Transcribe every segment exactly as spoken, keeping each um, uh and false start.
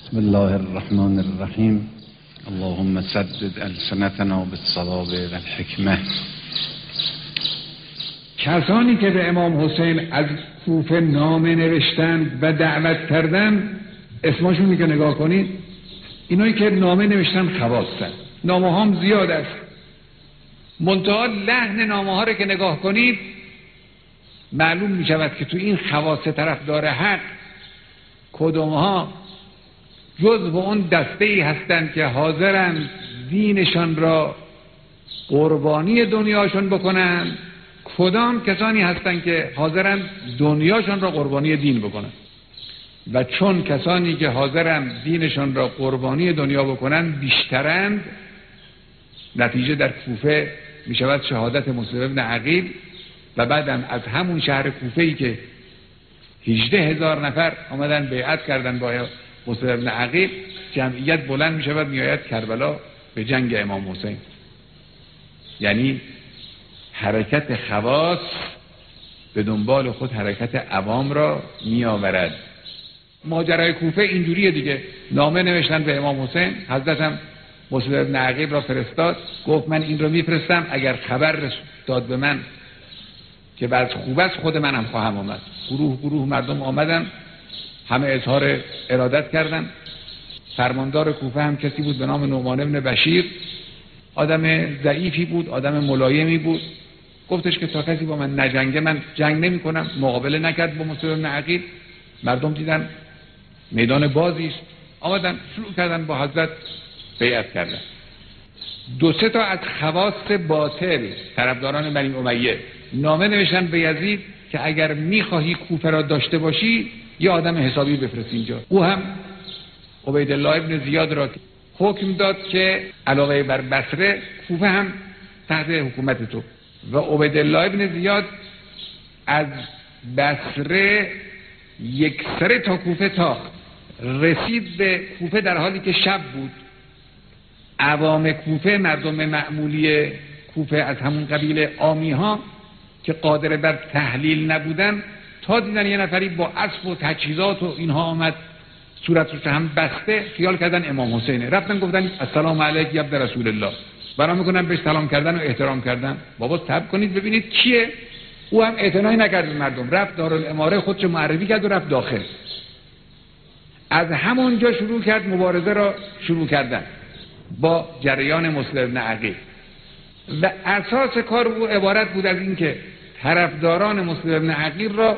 بسم الله الرحمن الرحیم. اللهم سدد السنتنا بالصواب والحکمه. کسانی که به امام حسین از کوفه نامه نوشتند و دعوت کردن، اسمشون که نگاه کنید، اینایی که نامه نوشتن خواستن. نامه هم زیاد است، منتها لحن نامه ها رو که نگاه کنید معلوم می شود که تو این خواص طرفدار حق کدوم ها جزو اون دسته ای هستند که حاضرند دینشان را قربانی دنیاشون بکنن، کدام کسانی هستند که حاضرند دنیاشان را قربانی دین بکنن. و چون کسانی که حاضرند دینشان را قربانی دنیا بکنن بیشترند، نتیجه در کوفه می شود شهادت مسلم ابن عقیل و بعدم از همون شهر کوفه ای که هجده هزار نفر آمدن بیعت کردن با مسلم ابن عقیل، جمعیت بلند می شود می آید کربلا به جنگ امام حسین. یعنی حرکت خواص به دنبال خود حرکت عوام را می آورد. ماجرای کوفه اینجوریه دیگه. نامه نوشتن به امام حسین، حضرت هم مسلم ابن عقیل را فرستاد، گفت من این رو میفرستم، اگر خبر داد به من که بعد خوب است خود من هم خواهم آمد. گروه گروه مردم آمدن، همه اظهار ارادت کردن. فرماندار کوفه هم کسی بود به نام نعمان ابن بشیر، آدم ضعیفی بود، آدم ملایمی بود. گفتش که تا کسی با من نجنگه من جنگ نمی کنم. مقابله نکرد با مسلم ابن عقیل. مردم دیدن میدان بازی است، آمدن شروع کردن با حضرت بیعت کردن. دو سه تا از خواص باطل طرفداران بنی امیه نامه نوشتن به یزید که اگر میخواهی کوفه را داشته باشی یه آدم حسابی بفرست اینجا. او هم عبیدالله ابن زیاد را حکم داد که علاوه بر بصره کوفه هم تحت حکومت تو. و عبیدالله ابن زیاد از بصره یک سره تا کوفه تاخت، رسید به کوفه در حالی که شب بود. عوام کوفه، مردم معمولی کوفه از همون قبیل عامی ها که قادر بر تحلیل نبودن، تا دیدن یه نفری با اسب و تجهیزات و اینها آمد، صورتش هم بسته، خیال کردن امام حسینه. رفتن گفتن السلام علیک یا عبد رسول الله، برام میکنن بهش سلام کردن و احترام کردن. بابا صبر کنید ببینید کیه. او هم اعتنایی نکرد به مردم، رفت دارالاماره خودش معرفی کرد و رفت داخل. از همونجا شروع کرد مبارزه را شروع کردن با جریان مسلم ابن عقیل. و اساس کار او عبارت بود از این که طرفداران مسلم ابن عقیل را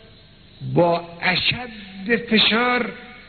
با اشد فشار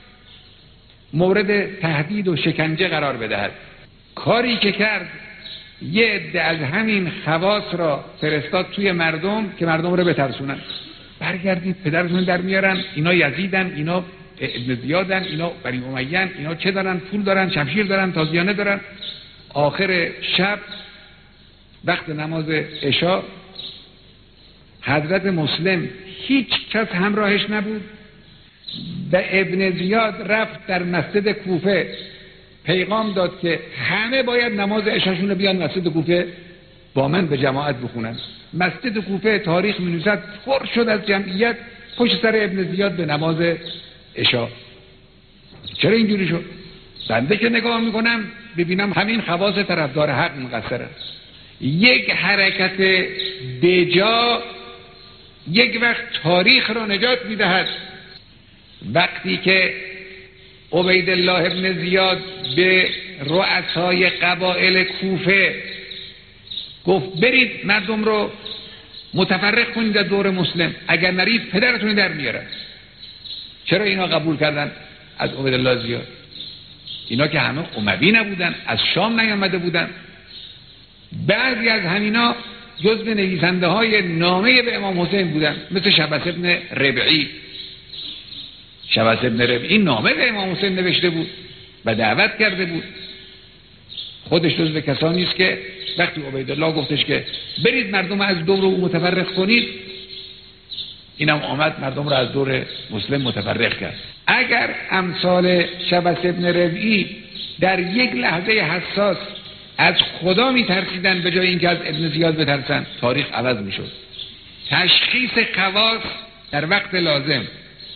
مورد تهدید و شکنجه قرار بدهد. کاری که کرد، یه عده از همین خواص را فرستاد توی مردم که مردم را بترسونن. برگردید پدرتون در میارن، اینا یزیدن، اینا ابن زیادن، اینا بنی امیه‌ن، اینا چه دارن؟ پول دارن، شمشیر دارن، تازیانه دارن. آخر شب وقت نماز عشا حضرت مسلم هیچ کس همراهش نبود و ابن زیاد رفت در مسجد کوفه پیغام داد که همه باید نماز عشاشون رو بیان مسجد کوفه با من به جماعت بخونن. مسجد کوفه تاریخ می‌نویسد پر شد از جمعیت پشت سر ابن زیاد به نماز عشا. چرا اینجوری شد؟ بنده که نگاه میکنم ببینم همین خواص طرفدار حق مقصر است. یک حرکت بجا یک وقت تاریخ را نجات میدهد. وقتی که عبیدالله ابن زیاد به رؤسای قبایل کوفه گفت برید مردم رو متفرق کنید در دور مسلم، اگر نرید پدرتون در میارن. چرا اینا قبول کردن از عبیدالله زیاد؟ اینا که همه اموی نبودن، از شام نیامده بودن. بعضی از همینا جزو نویسنده های نامه به امام حسین بودن، مثل شبس ابن ربعی. شبس ابن ربعی نامه به امام حسین نوشته بود و دعوت کرده بود. خودش جزو کسانی است که وقتی عبیدالله گفتش که برید مردم از دور او متفرق کنید، اینم آمد مردم را از دور مسلم متفرق کرد. اگر امثال شبس ابن ربعی در یک لحظه حساس از خدا می ترسیدن به جای اینکه از ابن زیاد بترسن، تاریخ عوض می شد. تشخیص خواص در وقت لازم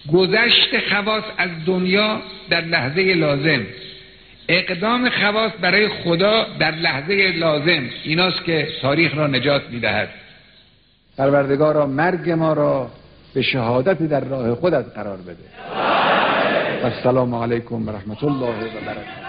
گذشت خواص از دنیا در لحظه لازم، اقدام خواص برای خدا در لحظه لازم، ایناست که تاریخ را نجات می‌دهد. پروردگارا مرگ ما را به شهادت در راه خودت قرار بده. و السلام علیکم و رحمت الله و برکاته.